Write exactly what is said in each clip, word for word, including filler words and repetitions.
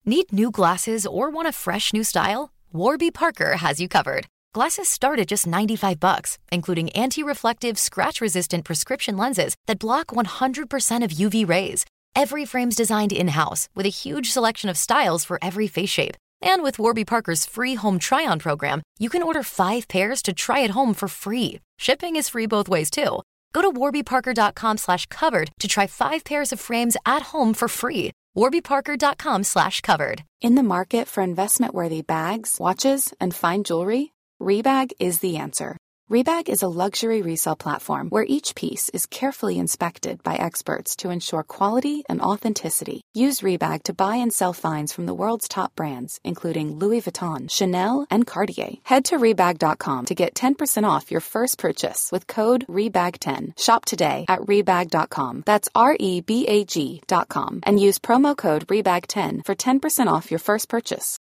Need new glasses or want a fresh new style? Warby Parker has you covered. Glasses start at just ninety-five bucks, including anti-reflective, scratch-resistant prescription lenses that block one hundred percent of U V rays. Every frame's designed in-house with a huge selection of styles for every face shape. And with Warby Parker's free home try-on program, you can order five pairs to try at home for free. Shipping is free both ways, too. Go to warbyparker.com slash covered to try five pairs of frames at home for free. warbyparker.com slash covered. In the market for investment-worthy bags, watches, and fine jewelry, Rebag is the answer. Rebag is a luxury resale platform where each piece is carefully inspected by experts to ensure quality and authenticity. Use Rebag to buy and sell finds from the world's top brands, including Louis Vuitton, Chanel, and Cartier. Head to Rebag dot com to get ten percent off your first purchase with code rebag ten. Shop today at Rebag dot com. That's R E B A G dot com. And use promo code rebag ten for ten percent off your first purchase.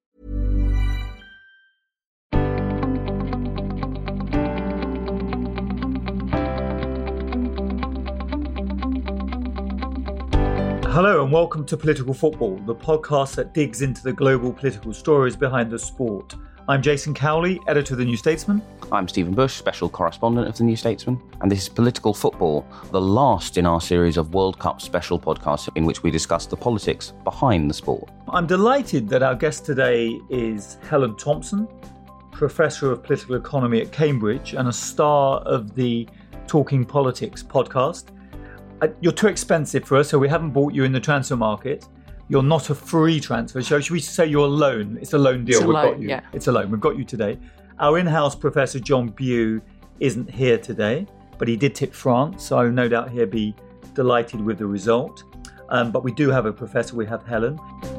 Hello and welcome to Political Football, the podcast that digs into the global political stories behind the sport. I'm Jason Cowley, editor of The New Statesman. I'm Stephen Bush, special correspondent of The New Statesman. And this is Political Football, the last in our series of World Cup special podcasts in which we discuss the politics behind the sport. I'm delighted that our guest today is Helen Thompson, Professor of Political Economy at Cambridge and a star of the Talking Politics podcast. You're too expensive for us, so we haven't bought you in the transfer market. You're not a free transfer. So should we say you're a loan? It's a loan deal. It's a We've loan, got you. yeah. It's a loan. We've got you today. Our in-house Professor John Bew isn't here today, but he did tip France, so no doubt he'll be delighted with the result. Um, but we do have a professor. We have Helen.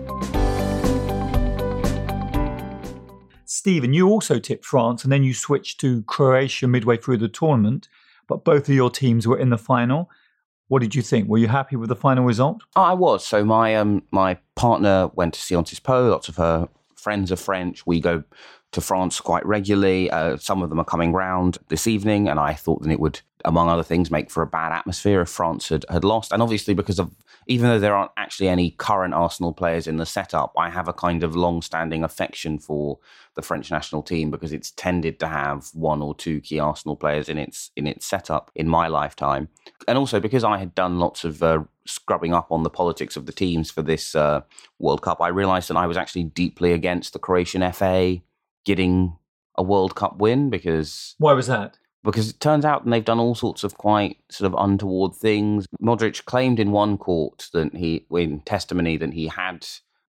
Stephen, you also tipped France, and then you switched to Croatia midway through the tournament, but both of your teams were in the final. What did you think? Were you happy with the final result? Oh, I was. So my um my partner went to Sciences Po. Lots of her friends are French. We go to France quite regularly. Uh, some of them are coming round this evening, and I thought that it would, among other things, make for a bad atmosphere if France had, had lost. And obviously because of, even though there aren't actually any current Arsenal players in the setup, I have a kind of long-standing affection for the French national team because it's tended to have one or two key Arsenal players in its in its setup in my lifetime. And also because I had done lots of uh, scrubbing up on the politics of the teams for this uh, World Cup, I realised that I was actually deeply against the Croatian F A getting a World Cup win because... Why was that? Because it turns out they've done all sorts of quite sort of untoward things. Modric claimed in one court that he, in testimony, that he had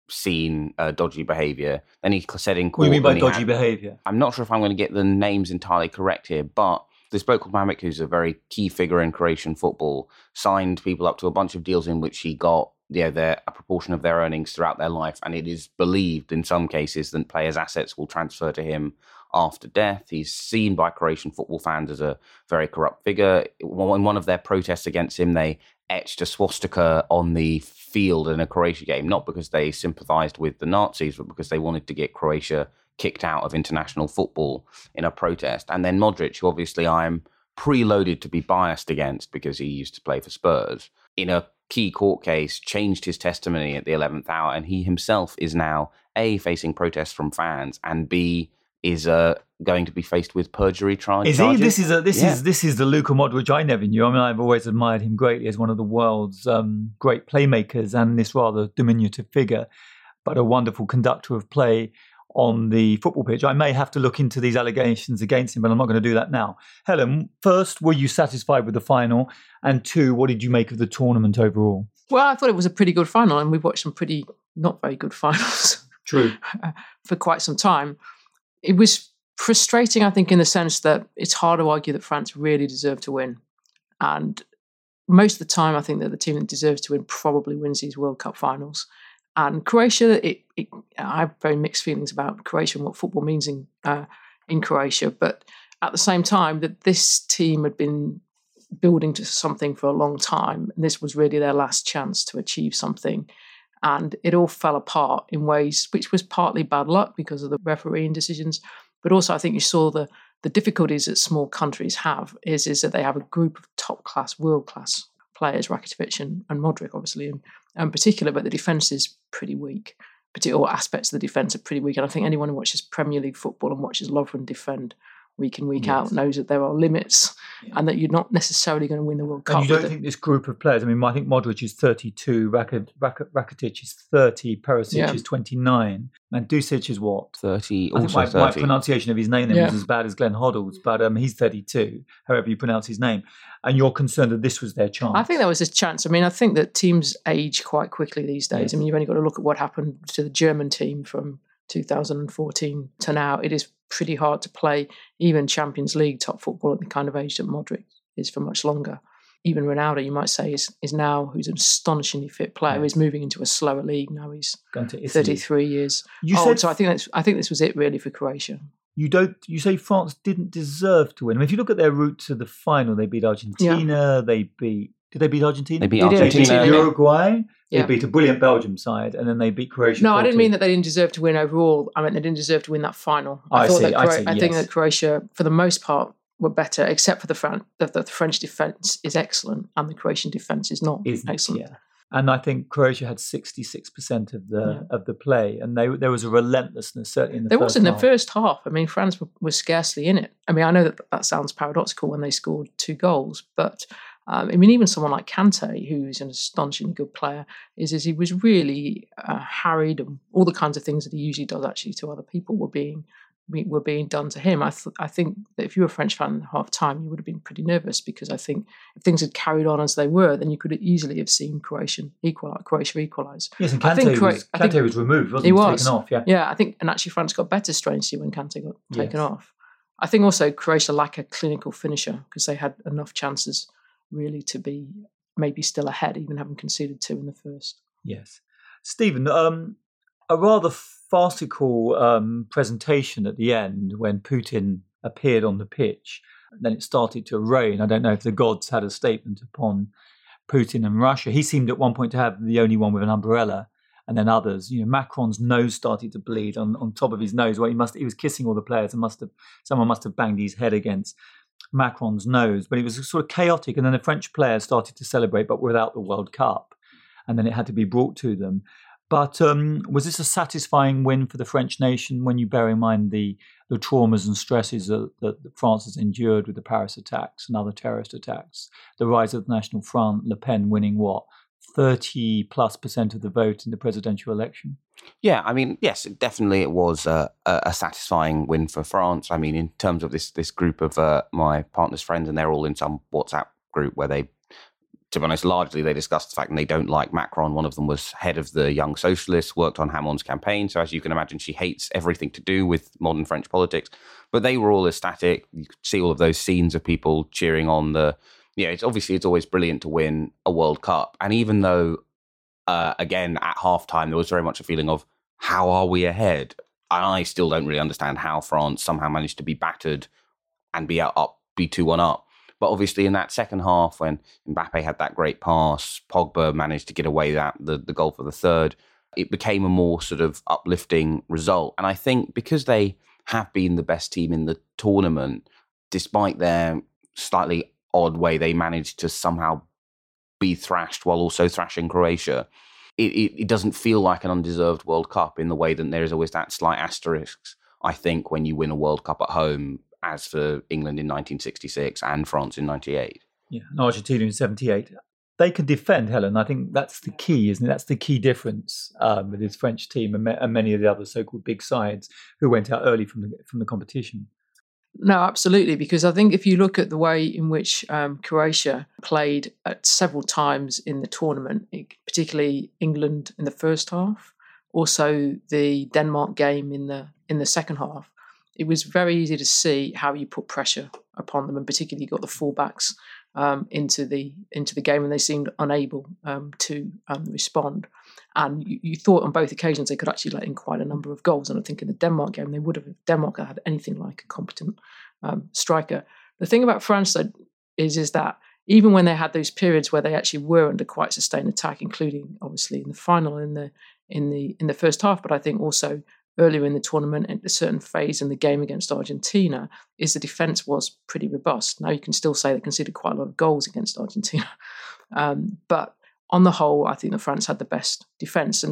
seen uh, dodgy behaviour. Then he said in court... What do you mean by that he dodgy had- behaviour? I'm not sure if I'm going to get the names entirely correct here, but this bloke called Mamic, who's a very key figure in Croatian football, signed people up to a bunch of deals in which he got yeah, their, a proportion of their earnings throughout their life. And it is believed in some cases that players' assets will transfer to him after death. He's seen by Croatian football fans as a very corrupt figure. In one of their protests against him, they etched a swastika on the field in a Croatia game, not because they sympathised with the Nazis, but because they wanted to get Croatia kicked out of international football in a protest. And then Modric, who obviously I'm preloaded to be biased against because he used to play for Spurs, in a key court case, changed his testimony at the eleventh hour, and he himself is now A, facing protests from fans, and B, is uh, going to be faced with perjury tri- is charges. He? This is a, this yeah. is this is the Luka Modric I never knew. I mean, I've always admired him greatly as one of the world's um, great playmakers and this rather diminutive figure, but a wonderful conductor of play on the football pitch. I may have to look into these allegations against him, but I'm not going to do that now. Helen, first, were you satisfied with the final? And two, what did you make of the tournament overall? Well, I thought it was a pretty good final, and we've watched some pretty not very good finals True. for quite some time. It was frustrating, I think, in the sense that it's hard to argue that France really deserved to win. And most of the time, I think that the team that deserves to win probably wins these World Cup finals. And Croatia, it, it, I have very mixed feelings about Croatia and what football means in uh, in Croatia. But at the same time, that this team had been building to something for a long time, and this was really their last chance to achieve something. And it all fell apart in ways which was partly bad luck because of the refereeing decisions, but also I think you saw the the difficulties that small countries have is, is that they have a group of top-class, world-class players, Rakitic and, and Modric, obviously, in, in particular, but the defence is pretty weak. particular aspects of the defence are pretty weak. And I think anyone who watches Premier League football and watches Lovren defend week in, week yes. out knows that there are limits yeah. and that you're not necessarily going to win the World Cup. And you don't think this group of players, I mean, I think Modric is thirty-two, Rakitic, Rakitic is thirty, Perisic yeah. is twenty-nine, and Dusic is what? thirty, I think also my, thirty. My pronunciation of his name yeah. was as bad as Glenn Hoddle's, but um, he's thirty-two, however you pronounce his name. And you're concerned that this was their chance? I think that was his chance. I mean, I think that teams age quite quickly these days. Yes. I mean, you've only got to look at what happened to the German team from two thousand fourteen to now. It is pretty hard to play even Champions League top football at the kind of age that Modric is for much longer. Even Ronaldo, you might say, is is now, who's an astonishingly fit player, yes. is moving into a slower league now. He's thirty-three years you old. Said, so I think that's, I think this was it really for Croatia. You don't. You say France didn't deserve to win. I mean, if you look at their route to the final, they beat Argentina. Yeah. They beat. Did they beat Argentina? They beat they Argentina. They beat Uruguay. They yeah. beat a brilliant Belgium side, and then they beat Croatia. No, I didn't mean that they didn't deserve to win overall. I mean they didn't deserve to win that final. I, I thought see. that Cro- I, see, I yes. think that Croatia, for the most part, were better, except for the Fran- that the French defence is excellent and the Croatian defence is not Isn't, excellent. Yeah. And I think Croatia had sixty-six percent of the yeah. of the play, and they, there was a relentlessness certainly in the there first was in half. the first half. I mean, France were, were scarcely in it. I mean, I know that that sounds paradoxical when they scored two goals, but um, I mean, even someone like Kante, who's an astonishingly good player, is is he was really uh, harried, and all the kinds of things that he usually does actually to other people were being were being done to him. I th- I think that if you were a French fan at half time, you would have been pretty nervous, because I think if things had carried on as they were, then you could easily have seen Croatian equal Croatia equalise. Yes, and Kante, I think, was, I Kante think, was removed, wasn't he? He was was taken off, yeah. Yeah, I think, and actually France got better strangely when Kante got taken yes. off. I think also Croatia lack a clinical finisher, because they had enough chances really to be maybe still ahead, even having conceded two in the first. Yes. Stephen, um, a rather farcical um, presentation at the end when Putin appeared on the pitch. And then it started to rain. I don't know if the gods had a statement upon Putin and Russia. He seemed at one point to have the only one with an umbrella, and then others. You know, Macron's nose started to bleed on, on top of his nose. Well, he must he was kissing all the players, and must have someone must have banged his head against Macron's nose. But it was sort of chaotic. And then the French players started to celebrate, but without the World Cup. And then it had to be brought to them. But um, was this a satisfying win for the French nation when you bear in mind the, the traumas and stresses that, that France has endured with the Paris attacks and other terrorist attacks? The rise of the National Front, Le Pen winning what, thirty plus percent of the vote in the presidential election? Yeah, I mean, yes, definitely it was a, a satisfying win for France. I mean, in terms of this this group of uh, my partner's friends, and they're all in some WhatsApp group where they, to be honest, largely they discussed the fact that they don't like Macron. One of them was head of the Young Socialists, worked on Hamon's campaign. So as you can imagine, she hates everything to do with modern French politics. But they were all ecstatic. You could see all of those scenes of people cheering on the, yeah, it's obviously it's always brilliant to win a World Cup. And even though, uh, again, at halftime, there was very much a feeling of, how are we ahead? I still don't really understand how France somehow managed to be battered and be up, be two one up. But obviously in that second half, when Mbappe had that great pass, Pogba managed to get away that the, the goal for the third, it became a more sort of uplifting result. And I think because they have been the best team in the tournament, despite their slightly odd way they managed to somehow be thrashed while also thrashing Croatia, it, it, it doesn't feel like an undeserved World Cup in the way that there is always that slight asterisk, I think, when you win a World Cup at home, as for England in nineteen sixty-six and France in ninety-eight. Yeah, and Argentina in seventy-eight. They can defend, Helen. I think that's the key, isn't it? That's the key difference um, with this French team and, and many of the other so-called big sides who went out early from the, from the competition. No, absolutely, because I think if you look at the way in which um, Croatia played at several times in the tournament, particularly England in the first half, also the Denmark game in the in the second half, it was very easy to see how you put pressure upon them, and particularly you got the fullbacks um, into the into the game, and they seemed unable um, to um, respond. And you, you thought on both occasions they could actually let in quite a number of goals. And I think in the Denmark game they would have, if Denmark had anything like a competent um, striker. The thing about France though is is that even when they had those periods where they actually were under quite sustained attack, including obviously in the final in the in the in the first half, but I think also earlier in the tournament, at a certain phase in the game against Argentina, is the defence was pretty robust. Now you can still say they conceded quite a lot of goals against Argentina. Um, but on the whole, I think that France had the best defence. And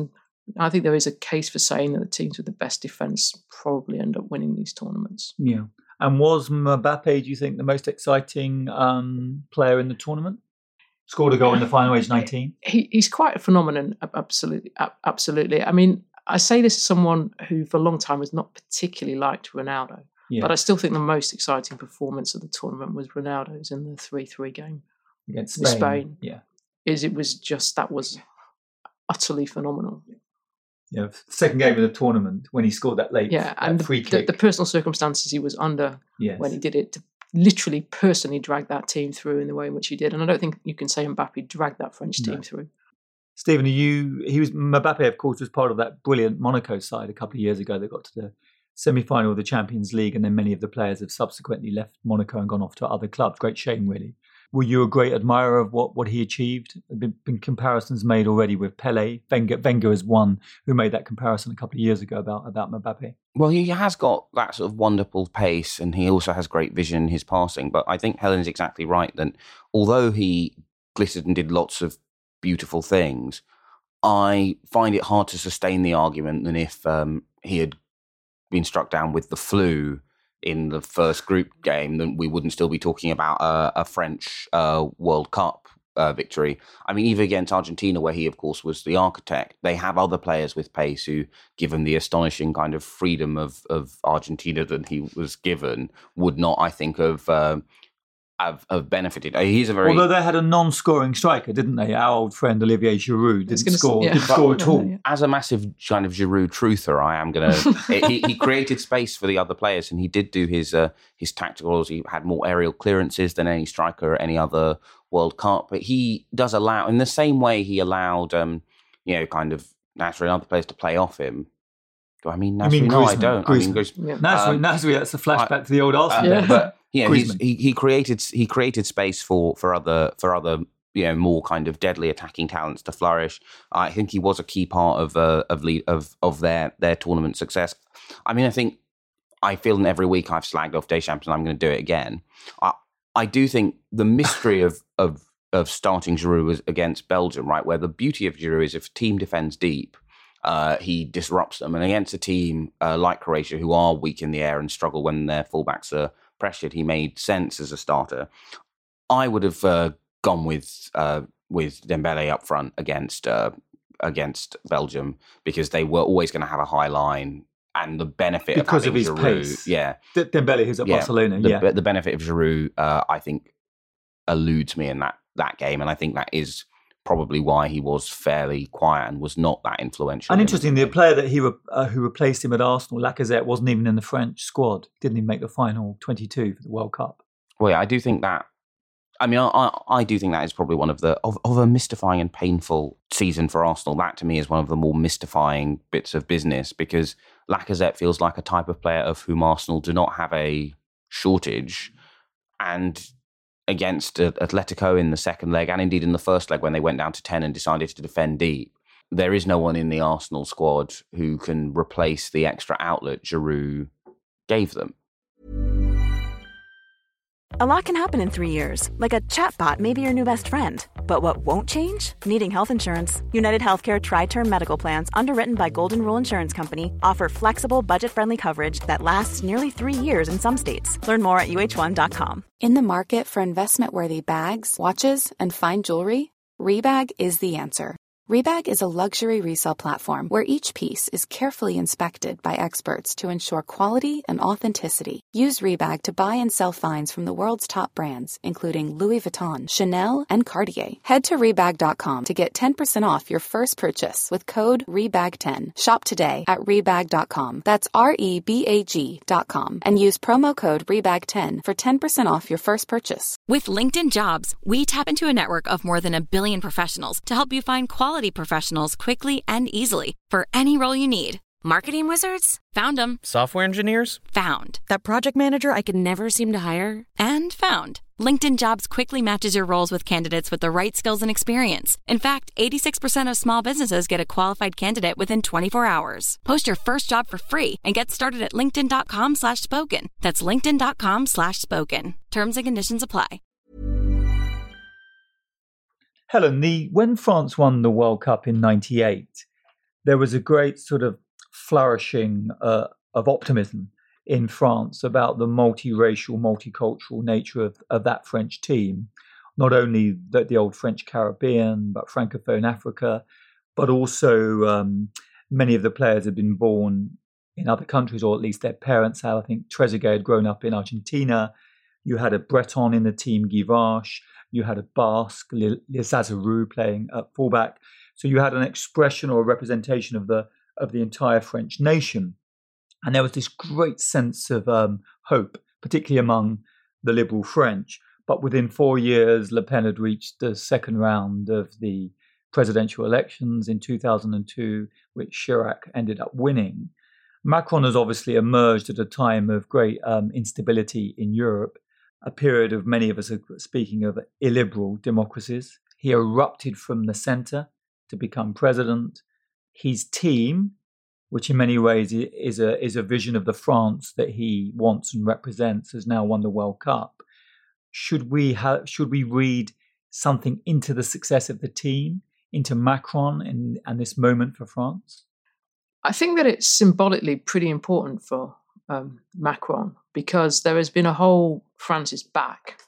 I think there is a case for saying that the teams with the best defence probably end up winning these tournaments. Yeah. And was Mbappe, do you think, the most exciting um, player in the tournament? Scored a goal in the final, age nineteen. He, he's quite a phenomenon, absolutely. Absolutely. I mean, I say this as someone who for a long time has not particularly liked Ronaldo, yeah. but I still think the most exciting performance of the tournament was Ronaldo's in the three three game against Spain. With Spain. Yeah. Is it was just, that was utterly phenomenal. Yeah, second game of the tournament when he scored that late yeah, that and free the, kick. The, the personal circumstances he was under yes. when he did it to literally personally drag that team through in the way in which he did. And I don't think you can say Mbappe dragged that French team no. through. Stephen, are you, he was, Mbappe, of course, was part of that brilliant Monaco side a couple of years ago that got to the semi-final of the Champions League, and then many of the players have subsequently left Monaco and gone off to other clubs. Great shame, really. Were you a great admirer of what, what he achieved? There have been, been comparisons made already with Pele. Wenger, Wenger is one who made that comparison a couple of years ago about, about Mbappe. Well, he has got that sort of wonderful pace, and he also has great vision in his passing. But I think Helen's exactly right that although he glittered and did lots of beautiful things, I find it hard to sustain the argument than if um, he had been struck down with the flu in the first group game, then we wouldn't still be talking about a, a French uh, World Cup uh, victory. I mean, even against Argentina, where he, of course, was the architect, they have other players with pace who, given the astonishing kind of freedom of, of Argentina that he was given, would not, I think, have... Uh, Have, have benefited. He's a very although they had a non-scoring striker, didn't they? Our old friend Olivier Giroud didn't score, say, yeah. didn't score at all. As a massive kind of Giroud truther, I am going to. he, he created space for the other players, and he did do his uh, his tacticals. He had more aerial clearances than any striker at any other World Cup. But he does allow, in the same way he allowed, um, you know, kind of Nasri and other players to play off him. Do I mean Nasri? No, I don't. Griezmann. I mean Griezmann. Yeah. Nasri, um, Nasri, that's a flashback I, to the old Arsenal. Uh, yeah. But yeah, he's, he he created he created space for for other for other you know more kind of deadly attacking talents to flourish. I think he was a key part of uh, of lead, of of their their tournament success. I mean, I think I feel that every week I've slagged off Deschamps, and I'm going to do it again. I I do think the mystery of of of starting Giroud was against Belgium, right, where the beauty of Giroud is if a team defends deep, Uh, he disrupts them. And against a team uh, like Croatia, who are weak in the air and struggle when their fullbacks are pressured, he made sense as a starter. I would have uh, gone with uh, with Dembele up front against uh, against Belgium because they were always going to have a high line, and the benefit because of, having of his Giroud, pace. yeah, D- Dembele, who's at yeah, Barcelona, the, yeah, the benefit of Giroud, uh, I think, eludes me in that that game, and I think that is probably why he was fairly quiet and was not that influential. And interesting, the player that he re- uh, who replaced him at Arsenal, Lacazette, wasn't even in the French squad. Didn't even make the final twenty-two for the World Cup. Well, yeah, I do think that. I mean, I, I do think that is probably one of the of, of a mystifying and painful season for Arsenal. That to me is one of the more mystifying bits of business because Lacazette feels like a type of player of whom Arsenal do not have a shortage, and against Atletico in the second leg and indeed in the first leg when they went down to ten and decided to defend deep, there is no one in the Arsenal squad who can replace the extra outlet Giroud gave them. A lot can happen in three years, like a chatbot may be your new best friend. But what won't change? Needing health insurance. United Healthcare Tri-Term Medical Plans, underwritten by Golden Rule Insurance Company, offer flexible, budget-friendly coverage that lasts nearly three years in some states. Learn more at U H one dot com. In the market for investment-worthy bags, watches, and fine jewelry, Rebag is the answer. Rebag is a luxury resale platform where each piece is carefully inspected by experts to ensure quality and authenticity. Use Rebag to buy and sell finds from the world's top brands, including Louis Vuitton, Chanel, and Cartier. Head to Rebag dot com to get ten percent off your first purchase with code Rebag ten. Shop today at Rebag dot com. That's R E B A G dot com. And use promo code Rebag ten for ten percent off your first purchase. With LinkedIn Jobs, we tap into a network of more than a billion professionals to help you find quality professionals quickly and easily for any role you need. Marketing wizards? Found them. Software engineers? Found. That project manager I could never seem to hire? And found. LinkedIn Jobs quickly matches your roles with candidates with the right skills and experience. In fact, eighty-six percent of small businesses get a qualified candidate within twenty-four hours. Post your first job for free and get started at linkedin dot com slash spoken. That's linkedin dot com slash spoken. Terms and conditions apply. Helen, the when France won the World Cup in ninety-eight, there was a great sort of flourishing uh, of optimism in France about the multiracial, multicultural nature of, of that French team. Not only the, the old French Caribbean, but Francophone Africa, but also um, many of the players had been born in other countries, or at least their parents had. I think Trezeguet had grown up in Argentina. You had a Breton in the team, Guy Varche. You had a Basque, Lizazarou, playing at fullback. So you had an expression or a representation of the of the entire French nation. And there was this great sense of um, hope, particularly among the liberal French. But within four years, Le Pen had reached the second round of the presidential elections in two thousand two, which Chirac ended up winning. Macron has obviously emerged at a time of great um, instability in Europe, a period of many of us are speaking of illiberal democracies. He erupted from the centre to become president. His team, which in many ways is a is a vision of the France that he wants and represents, has now won the World Cup. Should we have? Should we read something into the success of the team, into Macron and, and this moment for France? I think that it's symbolically pretty important for um, Macron, because there has been a whole France is back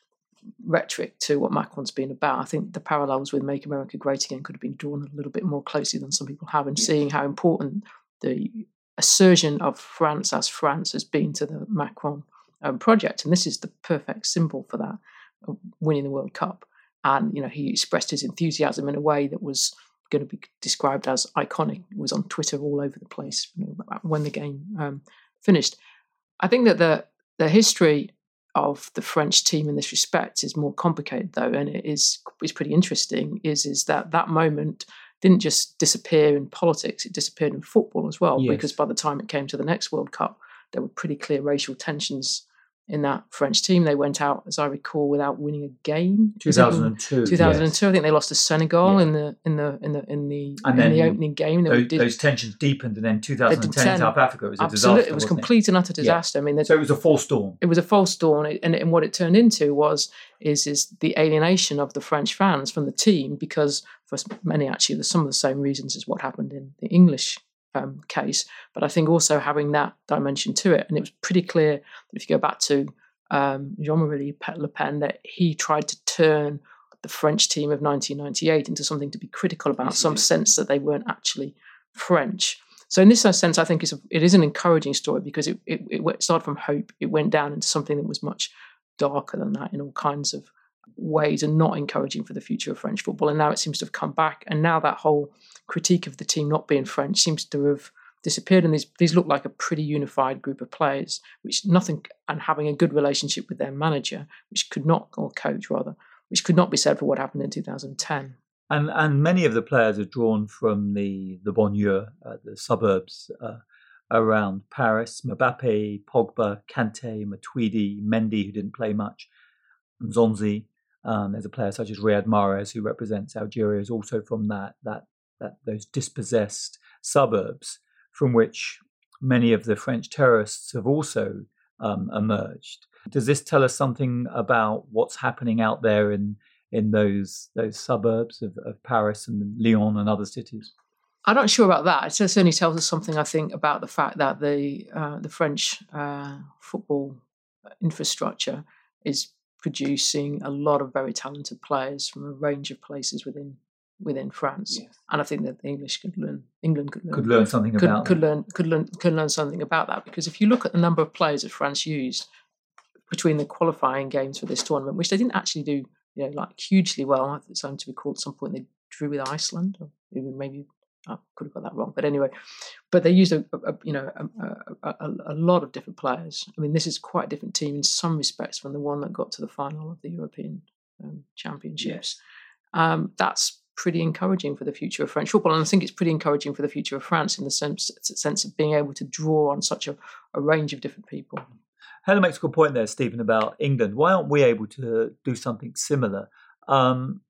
rhetoric to what Macron's been about. I think the parallels with Make America Great Again could have been drawn a little bit more closely than some people have, in seeing how important the assertion of France as France has been to the Macron um, project. And this is the perfect symbol for that, of winning the World Cup. And, you know, he expressed his enthusiasm in a way that was going to be described as iconic. It was on Twitter all over the place, you know, when the game um, finished. I think that the the history of the French team in this respect is more complicated, though, and it is is pretty interesting. Is is that that moment didn't just disappear in politics; it disappeared in football as well. Yes. Because by the time it came to the next World Cup, there were pretty clear racial tensions in that French team. They went out, as I recall, without winning a game. two thousand two two thousand two Yes. I think they lost to Senegal yeah. in the in the in the in the and in the opening game. Those, did, those tensions deepened, and then two thousand ten in South Africa, it was a absolutely, disaster. It was wasn't complete it? and utter disaster. Yeah. I mean, so it was a false dawn. It was a false dawn, and, and what it turned into was is is the alienation of the French fans from the team, because for many actually there's some of the same reasons as what happened in the English um, case. But I think also having that dimension to it, and it was pretty clear that if you go back to Um, Jean-Marie Le Pen, that he tried to turn the French team of nineteen ninety-eight into something to be critical about, some sense that they weren't actually French. So in this sense, I think it's a, it is an encouraging story, because it, it, it started from hope. It went down into something that was much darker than that in all kinds of ways, and not encouraging for the future of French football. And now it seems to have come back. And now that whole critique of the team not being French seems to have disappeared, and these these look like a pretty unified group of players, which nothing, and having a good relationship with their manager, which could not, or coach rather, which could not be said for what happened in two thousand ten. And and many of the players are drawn from the the banlieue, uh, the suburbs uh, around Paris. Mbappe, Pogba, Kante, Matuidi, Mendy, who didn't play much, and Zonzi. Um, there's a player such as Riyad Mahrez, who represents Algeria, is also from that that that those dispossessed suburbs, from which many of the French terrorists have also um, emerged. Does this tell us something about what's happening out there in in those those suburbs of, of Paris and Lyon and other cities? I'm not sure about that. It certainly tells us something, I think, about the fact that the uh, the French uh, football infrastructure is producing a lot of very talented players from a range of places within within France. Yes. And I think that the English could learn, England could learn, could learn something could, about could that. learn could learn could learn something about that, because if you look at the number of players that France used between the qualifying games for this tournament, which they didn't actually do, you know, like hugely well. It's only to be called at some point they drew with Iceland, or even maybe I could have got that wrong, but anyway, but they used a, a you know a, a, a lot of different players. I mean, this is quite a different team in some respects from the one that got to the final of the European um, Championships. Yes. Um, that's pretty encouraging for the future of French football, and I think it's pretty encouraging for the future of France in the sense sense of being able to draw on such a, a range of different people. Helen makes a good point there, Stephen, about England. Why aren't we able to do something similar? Um,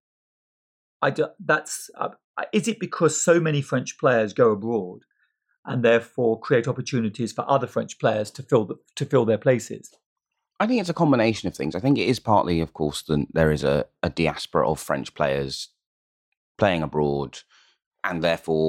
I do, that's uh, is it because so many French players go abroad and therefore create opportunities for other French players to fill the, to fill their places? I think it's a combination of things. I think it is partly, of course, that there is a, a diaspora of French players playing abroad, and therefore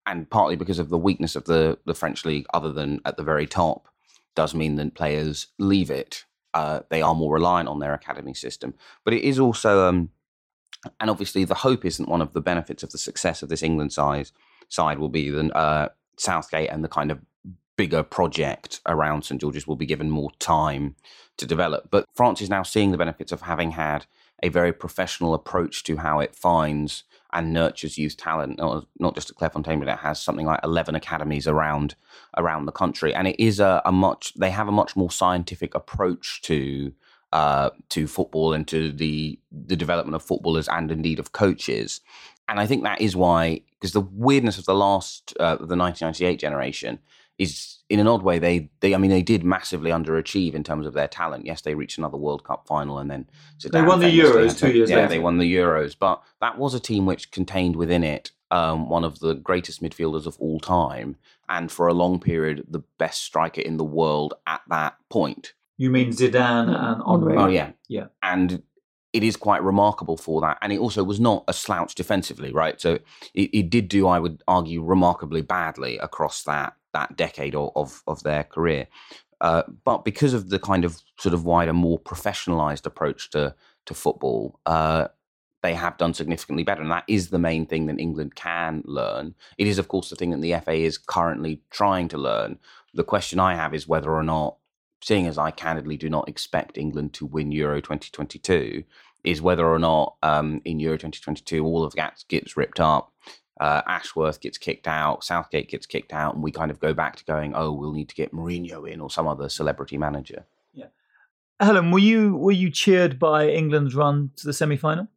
and partly because of the weakness of the, the French league, other than at the very top, does mean that players leave it. Uh, they are more reliant on their academy system. But it is also, um, and obviously the hope isn't one of the benefits of the success of this England size, side will be that uh, Southgate and the kind of bigger project around St George's will be given more time to develop. But France is now seeing the benefits of having had a very professional approach to how it finds and nurtures youth talent, not, not just at Clairefontaine, but it has something like eleven academies around around the country. And it is a, a much, they have a much more scientific approach to uh, to football and to the the development of footballers and indeed of coaches. And I think that is why, because the weirdness of the last, uh, the nineteen ninety-eight generation is, in an odd way, they, they, I mean, they did massively underachieve in terms of their talent. Yes, they reached another World Cup final and then Zidane they won the Euros two years yeah, later. Yeah, they won the Euros. But that was a team which contained within it um, one of the greatest midfielders of all time, and for a long period, the best striker in the world at that point. You mean Zidane and Henry? Oh, yeah. Yeah. And it is quite remarkable for that. And it also was not a slouch defensively, right? So it, it did do, I would argue, remarkably badly across that that decade of, of, of their career. Uh, but because of the kind of sort of wider, more professionalised approach to, to football, uh, they have done significantly better. And that is the main thing that England can learn. It is, of course, the thing that the F A is currently trying to learn. The question I have is whether or not, seeing as I candidly do not expect England to win Euro twenty twenty-two, is whether or not um, in Euro twenty twenty-two all of that gets ripped up, uh, Ashworth gets kicked out, Southgate gets kicked out, and we kind of go back to going, oh, we'll need to get Mourinho in or some other celebrity manager. Yeah, Helen, were you were you cheered by England's run to the semi-final?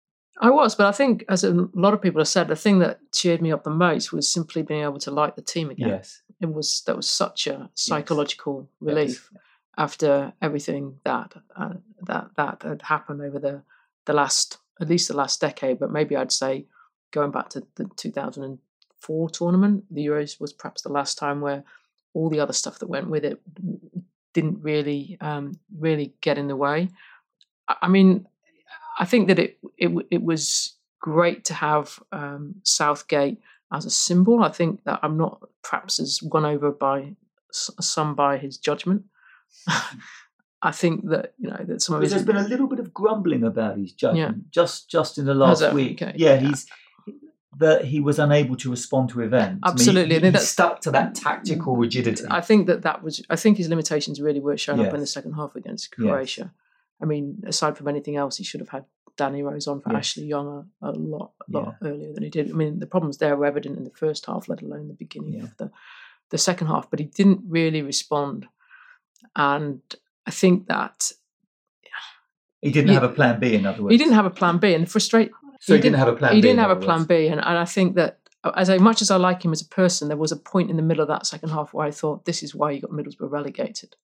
I was, but I think, as a lot of people have said, the thing that cheered me up the most was simply being able to like the team again. Yes, it was that was such a psychological yes. relief yes. after everything that uh, that that had happened over the the last, at least the last decade. But maybe I'd say, going back to the two thousand four tournament, the Euros was perhaps the last time where all the other stuff that went with it didn't really um, really get in the way. I mean, I think that it it it was great to have um, Southgate as a symbol. I think that I'm not perhaps as won over by some by his judgment. I think that, you know, that some of his... There's been a little bit of grumbling about his judgment yeah. just just in the last that, week. okay. Yeah, yeah, he's that he was unable to respond to events. Absolutely, I mean, he, he stuck to that tactical rigidity. I think that that was. I think his limitations really were shown yes. up in the second half against Croatia. Yes. I mean, aside from anything else, he should have had Danny Rose on for yes. Ashley Young a, a lot, a lot yeah. earlier than he did. I mean, the problems there were evident in the first half, let alone the beginning yeah. of the the second half. But he didn't really respond, and I think that he didn't he, have a plan B. In other words, he didn't have a plan B, and frustrate. So he, he didn't, didn't have a plan he B. He didn't have a plan words. B, and, and I think that as much as I like him as a person, there was a point in the middle of that second half where I thought, this is why you got Middlesbrough relegated.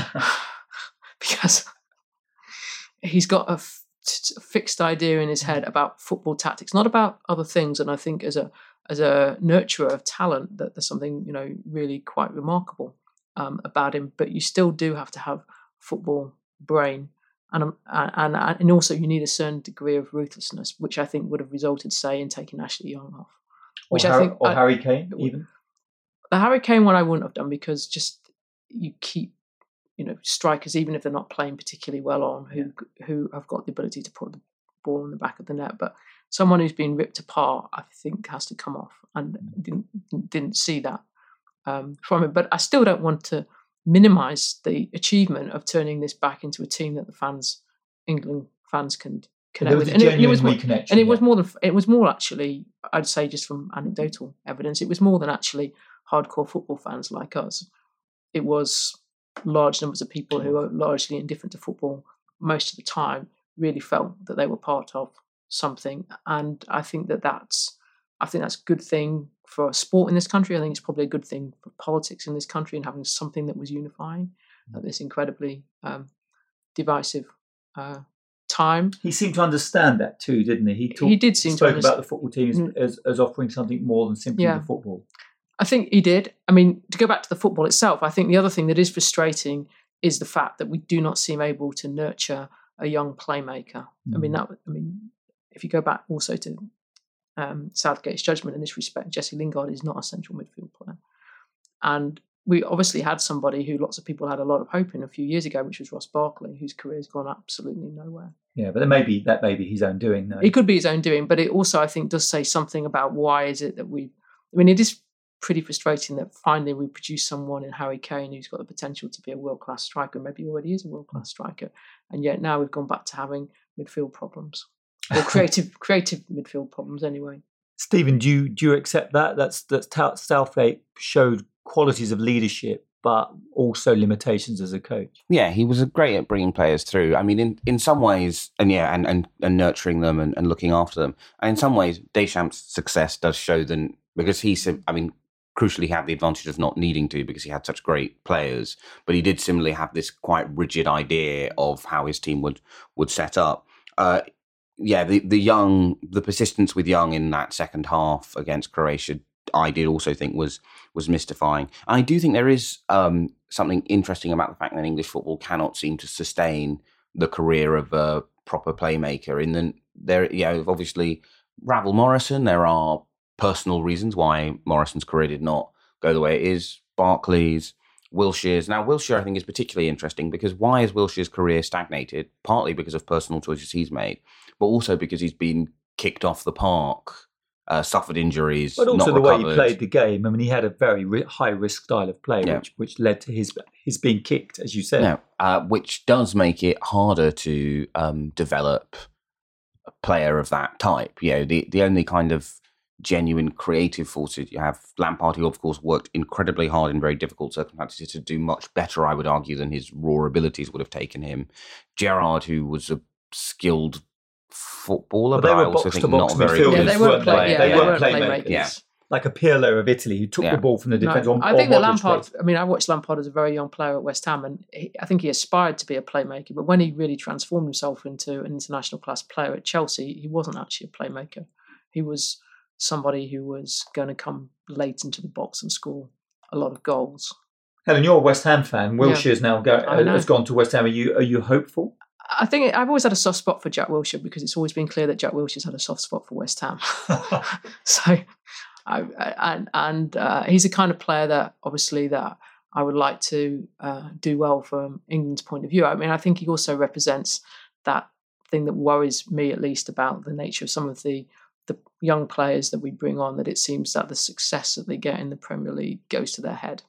Because he's got a, f- a fixed idea in his head about football tactics, not about other things. And I think as a as a nurturer of talent, that there's something, you know, really quite remarkable um, about him. But you still do have to have football brain. And, and and also you need a certain degree of ruthlessness, which I think would have resulted, say, in taking Ashley Young off. Which or I Harry, think, or I, Harry Kane, even the Harry Kane one I wouldn't have done, because just you keep, you know, strikers, even if they're not playing particularly well on, who yeah. who have got the ability to put the ball in the back of the net. But someone who's been ripped apart, I think, has to come off, and didn't didn't see that um, from him. But I still don't want to minimise the achievement of turning this back into a team that the fans, England fans, can connect with. And it was more, and yeah. it was more than it was more actually, I'd say, just from anecdotal evidence, it was more than actually hardcore football fans like us. It was large numbers of people who are largely indifferent to football most of the time really felt that they were part of something, and I think that that's I think that's a good thing for sport in this country. I think it's probably a good thing for politics in this country, and having something that was unifying at this incredibly um, divisive uh, time. He seemed to understand that too, didn't he? He, talked, he did seem spoke to understand about the football team as, as, as offering something more than simply yeah. the football. I think he did. I mean, to go back to the football itself, I think the other thing that is frustrating is the fact that we do not seem able to nurture a young playmaker. Mm. I mean, that. I mean, if you go back also to um, Southgate's judgment in this respect. Jesse Lingard is not a central midfield player. And we obviously had somebody who lots of people had a lot of hope in a few years ago, which was Ross Barkley, whose career has gone absolutely nowhere. Yeah, but then maybe that may be his own doing, though. It could be his own doing, but it also, I think, does say something about why is it that we... I mean, it is pretty frustrating that finally we produce someone in Harry Kane who's got the potential to be a world-class striker, maybe already is a world-class striker, and yet now we've gone back to having midfield problems, or creative creative midfield problems anyway. Stephen, do you, do you accept that? That's, that's Southgate showed qualities of leadership, but also limitations as a coach. Yeah, he was great at bringing players through. I mean, in, in some ways, and yeah, and, and, and nurturing them and, and looking after them. And in some ways, Deschamps' success does show them, because he, I mean, crucially had the advantage of not needing to because he had such great players, but he did similarly have this quite rigid idea of how his team would, would set up. Uh, yeah, the, the young, the persistence with Young in that second half against Croatia, I did also think was was mystifying. And I do think there is um, something interesting about the fact that English football cannot seem to sustain the career of a proper playmaker. In the there, you know, obviously Ravel Morrison. There are personal reasons why Morrison's career did not go the way it is. Barkley's, Wilshere's. Now, Wilshere, I think, is particularly interesting because why has Wilshere's career stagnated? Partly because of personal choices he's made, but also because he's been kicked off the park. Uh, suffered injuries, but also not the recovered. way he played the game. I mean, he had a very ri- high risk style of play, yeah. which which led to his his being kicked, as you said. Yeah, uh, which does make it harder to um, develop a player of that type. You know, the the only kind of genuine creative forces you have. Lampard, who of course worked incredibly hard in very difficult circumstances to do much better, I would argue, than his raw abilities would have taken him. Gerrard, who was a skilled footballer, but, but I also think not very good. Yeah, they weren't, play, yeah, they they weren't weren't playmakers. playmakers. Yeah. Like a Pirlo of Italy, who took yeah. the ball from the defence. No, on, I think that Lampard, I mean, I watched Lampard as a very young player at West Ham, and he, I think he aspired to be a playmaker, but when he really transformed himself into an international class player at Chelsea, he wasn't actually a playmaker. He was somebody who was going to come late into the box and score a lot of goals. Helen, you're a West Ham fan. Wilshere's yeah. now go, has gone to West Ham. Are you, are you hopeful? I think I've always had a soft spot for Jack Wilshere because it's always been clear that Jack Wilshere's had a soft spot for West Ham. so, I, and and uh, he's the kind of player that obviously that I would like to uh, do well from England's point of view. I mean, I think he also represents that thing that worries me, at least, about the nature of some of the the young players that we bring on. That it seems that the success that they get in the Premier League goes to their head.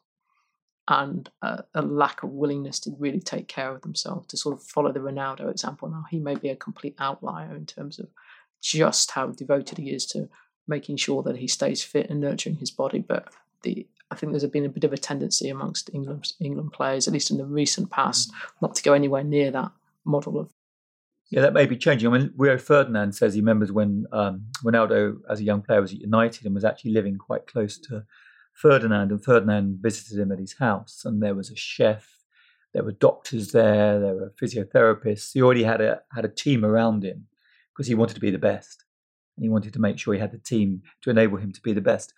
And a, a lack of willingness to really take care of themselves, to sort of follow the Ronaldo example. Now, he may be a complete outlier in terms of just how devoted he is to making sure that he stays fit and nurturing his body. But the I think there's been a bit of a tendency amongst England, England players, at least in the recent past, not to go anywhere near that model of. Yeah, that may be changing. I mean, Rio Ferdinand says he remembers when um, Ronaldo, as a young player, was at United and was actually living quite close to Ferdinand, and Ferdinand visited him at his house, and there was a chef, there were doctors there, there were physiotherapists. He already had a had a team around him because he wanted to be the best, and he wanted to make sure he had the team to enable him to be the best.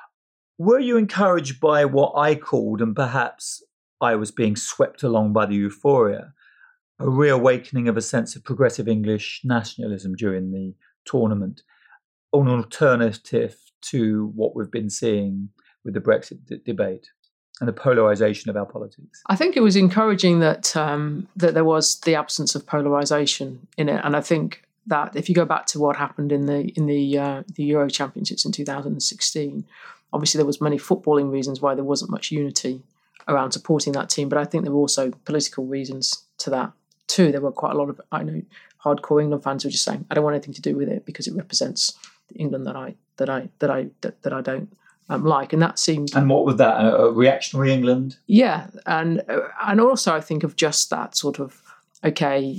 Were you encouraged by what I called, and perhaps I was being swept along by the euphoria, a reawakening of a sense of progressive English nationalism during the tournament, an alternative to what we've been seeing with the Brexit d- debate and the polarisation of our politics? I think it was encouraging that um, that there was the absence of polarisation in it, and I think that if you go back to what happened in the in the uh, the Euro Championships in two thousand sixteen, obviously there was many footballing reasons why there wasn't much unity around supporting that team, but I think there were also political reasons to that too. There were quite a lot of, I know, hardcore England fans who were just saying, "I don't want anything to do with it because it represents the England that I that I that I that, that I don't." Um, like, and that seemed. And what was that? A, a reactionary England? Yeah, and and also I think of just that sort of okay,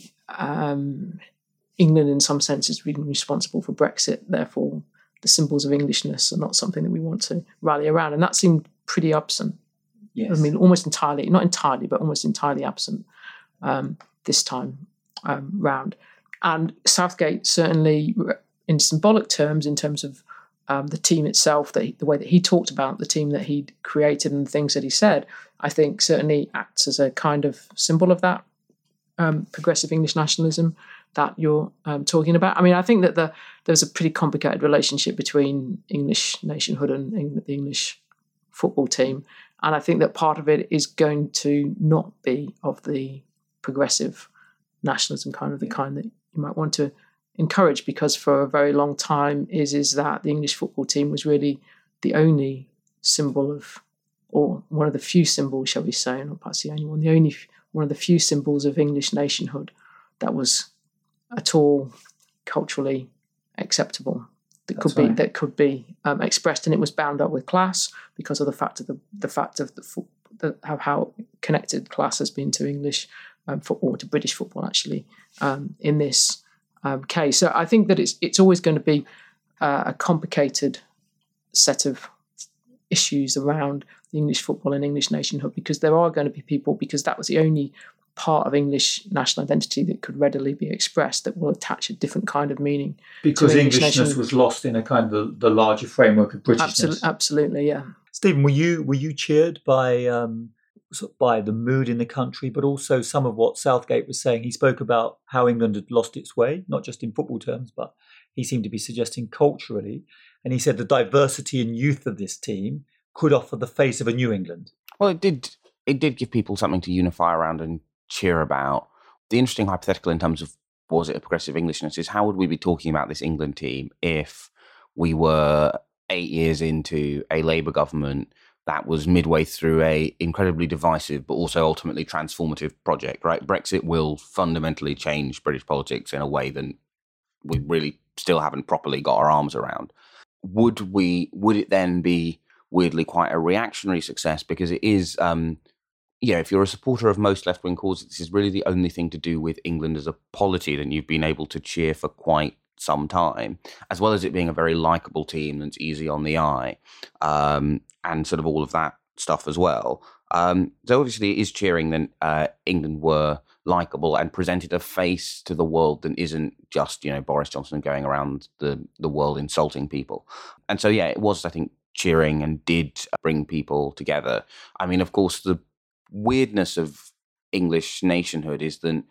um, England in some sense has been responsible for Brexit. Therefore, the symbols of Englishness are not something that we want to rally around, and that seemed pretty absent. Yes. I mean, almost entirely, not entirely, but almost entirely absent um, this time um, round. And Southgate certainly, in symbolic terms, in terms of Um, the team itself, that he, the way that he talked about the team that he'd created and the things that he said, I think certainly acts as a kind of symbol of that um, progressive English nationalism. that you're um, talking about. I mean, I think that the, there's a pretty complicated relationship between English nationhood and Eng- the English football team. And I think that part of it is going to not be of the progressive nationalism, kind of the kind that you might want to encourage, because for a very long time is is that the English football team was really the only symbol of, or one of the few symbols, shall we say, not perhaps the only one, the only one of the few symbols of English nationhood that was at all culturally acceptable, that That's could be right. that could be um, expressed, and it was bound up with class because of the fact of the the fact of the, fo- the how, how connected class has been to English um, football, to British football actually um, in this um, case. So I think that it's it's always going to be uh, a complicated set of issues around the English football and English nationhood, because there are going to be people, because that was the only part of English national identity that could readily be expressed, that will attach a different kind of meaning. Because to English Englishness nation- was lost in a kind of the, the larger framework of Britishness. Absolutely, absolutely, yeah. Stephen, were you were you cheered by um, sort of by the mood in the country, but also some of what Southgate was saying? He spoke about how England had lost its way, not just in football terms, but he seemed to be suggesting culturally. And he said the diversity and youth of this team could offer the face of a New England. Well, it did. It did give people something to unify around and cheer about. The interesting hypothetical in terms of was it a progressive Englishness is how would we be talking about this England team if we were eight years into a Labour government that was midway through a incredibly divisive but also ultimately transformative project, right? Brexit will fundamentally change British politics in a way that we really still haven't properly got our arms around. Would we? Would it then be weirdly quite a reactionary success? Because it is, um, you know, if you're a supporter of most left-wing causes, this is really the only thing to do with England as a polity that you've been able to cheer for quite some time, as well as it being a very likeable team that's easy on the eye, um, and sort of all of that stuff as well. Um, so obviously it is cheering that uh, England were likeable and presented a face to the world that isn't just, you know, Boris Johnson going around the, the world insulting people. And so, yeah, it was, I think, cheering and did bring people together. I mean, of course, the weirdness of English nationhood is that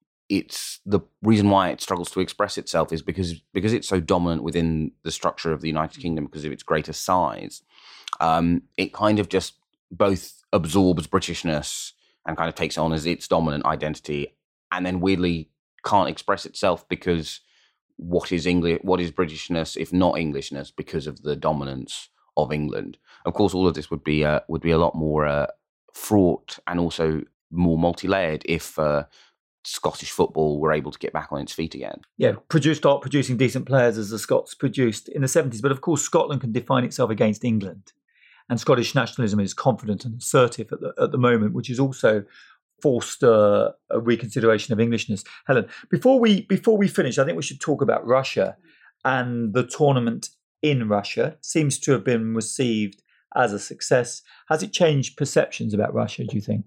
it's the reason why it struggles to express itself is because because it's so dominant within the structure of the United Kingdom because of its greater size. Um, it kind of just both absorbs Britishness and kind of takes on as its dominant identity, and then weirdly can't express itself because what is English, what is Britishness if not Englishness, because of the dominance of England. Of course, all of this would be uh, would be a lot more uh, fraught and also more multi-layered if uh, Scottish football were able to get back on its feet again. Yeah, produce, start producing decent players as the Scots produced in the seventies. But of course, Scotland can define itself against England. And Scottish nationalism is confident and assertive at the, at the moment, which has also forced uh, a reconsideration of Englishness. Helen, before we before we finish, I think we should talk about Russia and the tournament in Russia. Seems to have been received as a success. Has it changed perceptions about Russia, do you think?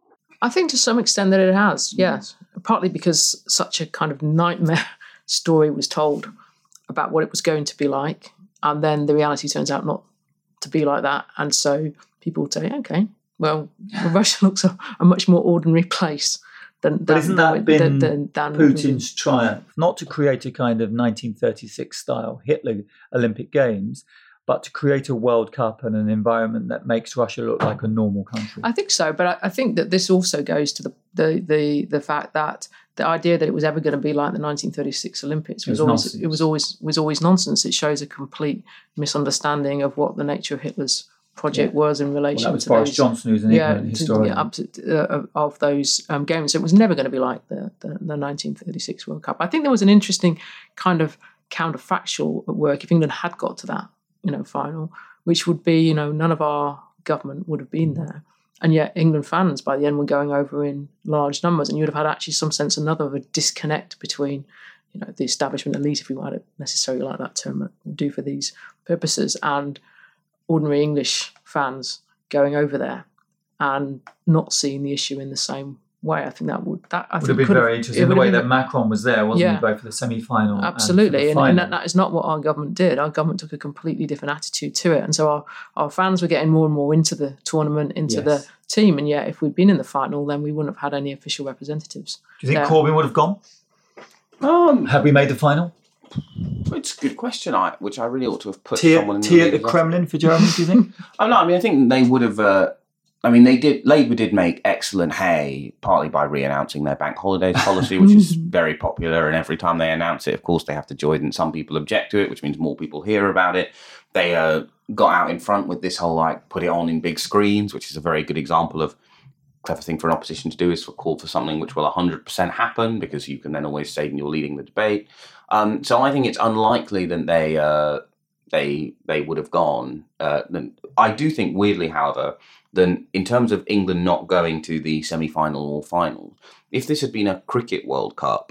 I think to some extent that it has, yes. Partly because such a kind of nightmare story was told about what it was going to be like, and then the reality turns out not to be like that. And so people say, okay, well, Russia looks a, a much more ordinary place than, But than, isn't that than, been than, than, Putin's triumph? Not to create a kind of nineteen thirty-six style Hitler Olympic Games, but to create a World Cup and an environment that makes Russia look like a normal country. I think so, but I, I think that this also goes to the, the the the fact that the idea that it was ever going to be like the nineteen thirty-six Olympics was, It was always nonsense. it was always was always nonsense. It shows a complete misunderstanding of what the nature of Hitler's project Yeah. was in relation Well, that was to Boris those, Johnson, who's an yeah, ignorant to- historian. yeah, up to, uh, of those um, games. So it was never going to be like the, the the nineteen thirty-six World Cup. I think there was an interesting kind of counterfactual at work if England had got to that, you know, final, which would be, you know, none of our government would have been there. And yet England fans by the end were going over in large numbers, and you would have had actually some sense another of a disconnect between, you know, the establishment elite, if we might necessarily like that term, that will do for these purposes, and ordinary English fans going over there and not seeing the issue in the same way. I think that would that I would think have been could very interesting. The way that been, Macron was there, wasn't Yeah. he, both for the semi-final absolutely, and, and, for the and final. that, that is not what our government did. Our government took a completely different attitude to it, and so our, our fans were getting more and more into the tournament, into Yes. the team, and yet if we'd been in the final, then we wouldn't have had any official representatives. Do you think there. Corbyn would have gone? Um, Have we made the final? It's a good question, I, which I really ought to have put Tea, someone in tea the at the league. Kremlin for Germany, do you think? Oh, no, I mean, I think they would have... Uh, I mean, they did. Labour did make excellent hay, partly by re-announcing their bank holidays policy, which is very popular. And every time they announce it, of course, they have to join. And some people object to it, which means more people hear about it. They uh, got out in front with this whole, like, put it on in big screens, which is a very good example of clever thing for an opposition to do is to call for something which will one hundred percent happen, because you can then always say you're leading the debate. Um, so I think it's unlikely that they uh, they they would have gone. Uh, I do think, weirdly, however, then in terms of England not going to the semi-final or final, if this had been a cricket World Cup,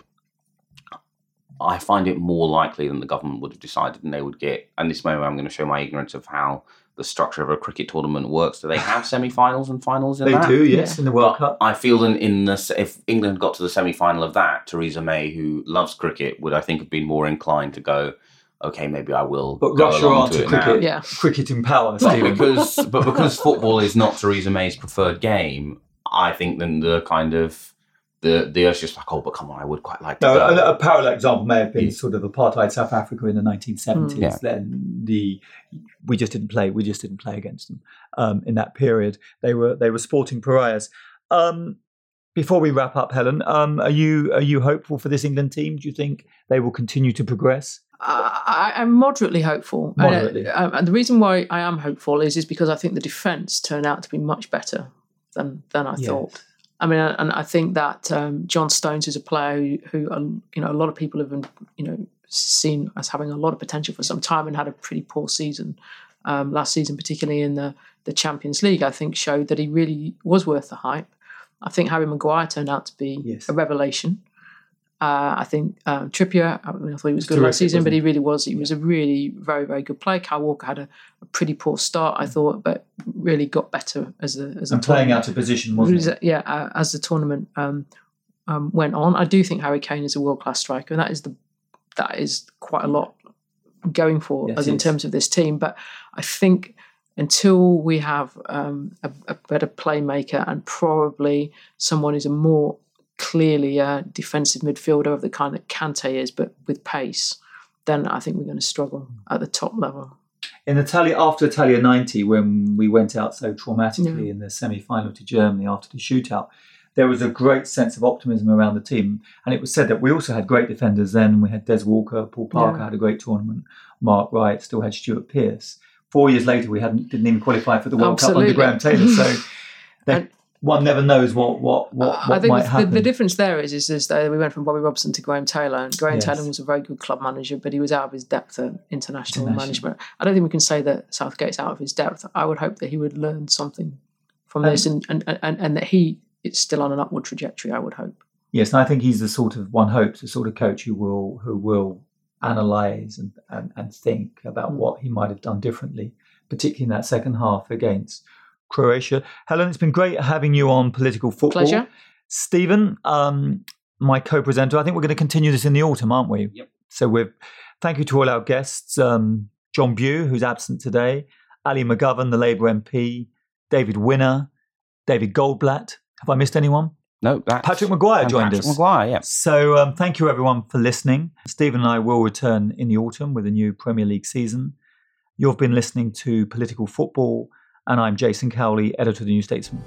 I find it more likely than the government would have decided, and they would get, and this moment I'm going to show my ignorance of how the structure of a cricket tournament works. Do they have semi-finals and finals in they that? do, yes, Yeah. in the World But Cup. I feel that in the, if England got to the semi-final of that, Theresa May, who loves cricket, would, I think, have been more inclined to go, okay, maybe I will But go Russia along aren't to a it now. cricket, Yeah. cricket in power, But Stephen. because, but because football is not Theresa May's preferred game, I think then the kind of, the the urge just like, oh, but come on, I would quite like to No, go. a, a parallel example may have been Yeah. sort of apartheid South Africa in the nineteen seventies. Mm. Yeah. Then the we just didn't play. We just didn't play against them um, in that period. They were they were sporting pariahs. Um, before we wrap up, Helen, um, are you are you hopeful for this England team? Do you think they will continue to progress? I, I'm moderately hopeful. Moderately. And, uh, and the reason why I am hopeful is is because I think the defence turned out to be much better than than I Yes. thought. I mean, and I think that um, John Stones is a player who, who um, you know, a lot of people have, you know, seen as having a lot of potential for some time, and had a pretty poor season um, last season, particularly in the the Champions League. I think showed that he really was worth the hype. I think Harry Maguire turned out to be Yes. a revelation. Uh, I think um, Trippier, I, mean, I thought he was good Terrific, last season, wasn't but he? he really was. He was a really very, very good player. Kyle Walker had a, a pretty poor start, I thought, but really got better as the as the And playing tournament- out of position, wasn't it? yeah, uh, as the tournament um, um, went on. I do think Harry Kane is a world class striker, and that is the that is quite a lot going for Yes, as it in is. terms of this team. But I think until we have um, a, a better playmaker and probably someone who's a more clearly a defensive midfielder of the kind that Kante is, but with pace, then I think we're going to struggle at the top level. In Italia, after Italia ninety, when we went out so traumatically Yeah. in the semi-final to Germany after the shootout, there was a great sense of optimism around the team. And it was said that we also had great defenders then. We had Des Walker, Paul Parker Yeah. had a great tournament, Mark Wright, still had Stuart Pearce. Four years later, we hadn't didn't even qualify for the World Absolutely. Cup under Graham Taylor. So they, And- one never knows what what what, what I think might the, happen. the difference there is, is, is that we went from Bobby Robson to Graham Taylor, and Graham Yes. Taylor was a very good club manager, but he was out of his depth at international, International. management. I don't think we can say that Southgate's out of his depth. I would hope that he would learn something from Um, this, and, and, and, and that he is still on an upward trajectory, I would hope. Yes, and I think he's the sort of, one hopes, the sort of coach who will who will analyse and, and, and think about Mm. what he might have done differently, particularly in that second half against Croatia. Helen, it's been great having you on Political Football. Pleasure. Stephen, um, my co-presenter, I think we're going to continue this in the autumn, aren't we? Yep. So we're, thank you to all our guests, um, John Bew, who's absent today, Ali McGovern, the Labour M P, David Winner, David Goldblatt. Have I missed anyone? No, that's... Patrick Maguire and joined Patrick us. Maguire, yeah. So um, thank you everyone for listening. Stephen and I will return in the autumn with a new Premier League season. You've been listening to Political Football, and I'm Jason Cowley, editor of the New Statesman.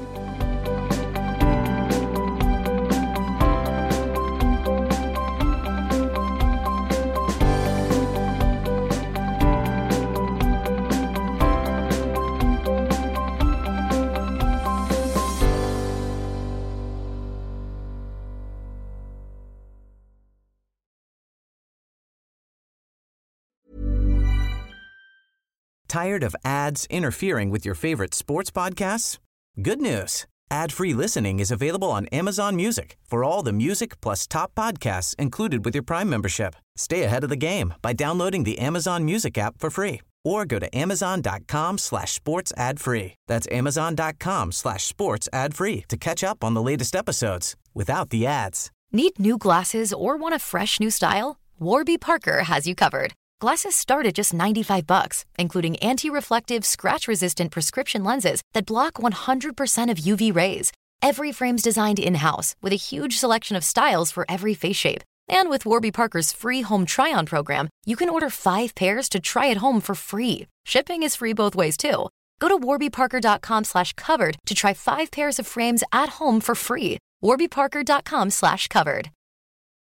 Tired of ads interfering with your favorite sports podcasts? Good news. Ad-free listening is available on Amazon Music for all the music plus top podcasts included with your Prime membership. Stay ahead of the game by downloading the Amazon Music app for free or go to amazon.com slash sports ad free. That's amazon.com slash sports ad free to catch up on the latest episodes without the ads. Need new glasses or want a fresh new style? Warby Parker has you covered. Glasses start at just ninety-five bucks, including anti-reflective, scratch-resistant prescription lenses that block one hundred percent of U V rays. Every frame's designed in-house with a huge selection of styles for every face shape. And with Warby Parker's free home try-on program, you can order five pairs to try at home for free. Shipping is free both ways, too. Go to warbyparker.com slash covered to try five pairs of frames at home for free. warbyparker.com slash covered.